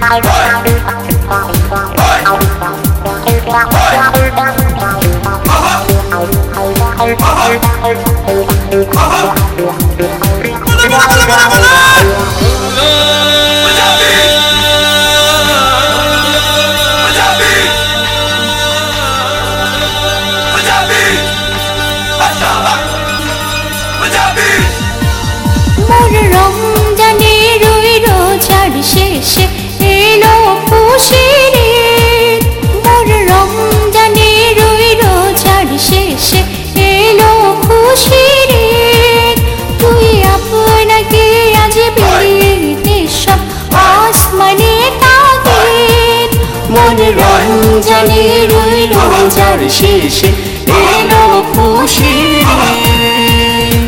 মোর রমজানের ওই রোজার শেষে এলো খুশির ঈদ। মোর রমজানের ওই রোজার শেষে এলো খুশির ঈদ। তুই আপনাকে আজ বিলিয়ে সব আসমানে তাগিদ। মোর রমজানের ওই রোজার শেষে এলো খুশির ঈদ।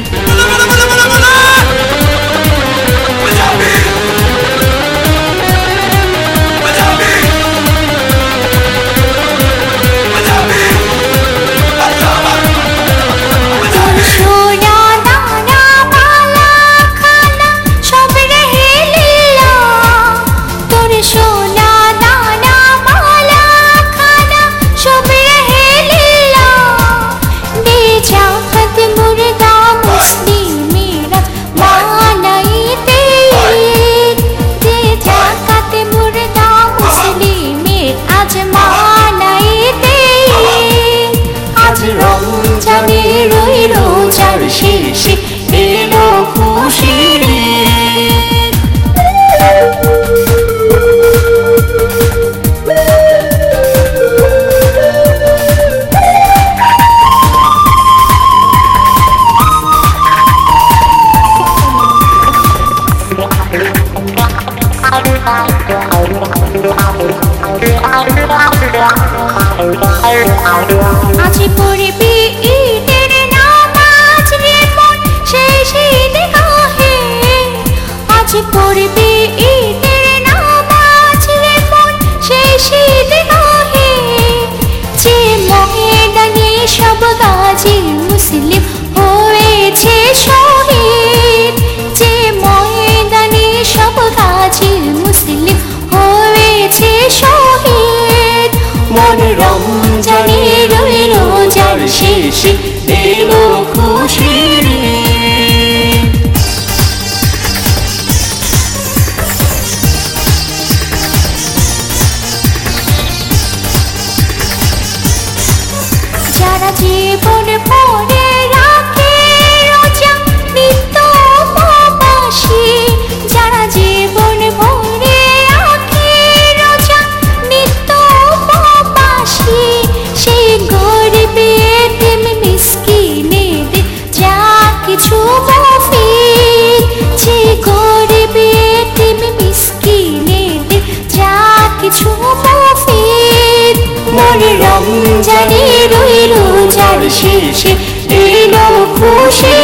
রমজানের ওই রোজার শেষে এলো খুশির ঈদ। আজ পড়বি ঈদের নামাজ রে মন শেষ ঈদগাহে। আজ পড়বি ঈদের নামাজ রে মন শেষ ঈদগাহে। যে ময়দানে সব গাজী মুসলিম হয়েছে শহীদ। যে ময়দানে সব গাজী মুসলিম হয়েছে শহীদ। মোর রমজানের ওই রোজার শেষে এলো খুশির ঈদ। যারা জীবন ভরে রাখে রোজা নিত্য উপবাসী। যারা জীবন ভরে রাখে রোজা নিত্য উপবাসী। সেই গরিব এতিম মিসকিনেদের যা কিছু মফিদ। যে গরিব এতিম মিসকিনেদের যা কিছু মফিদ। মোর রমজানের ওই রোজার শেষে এলো খুশি।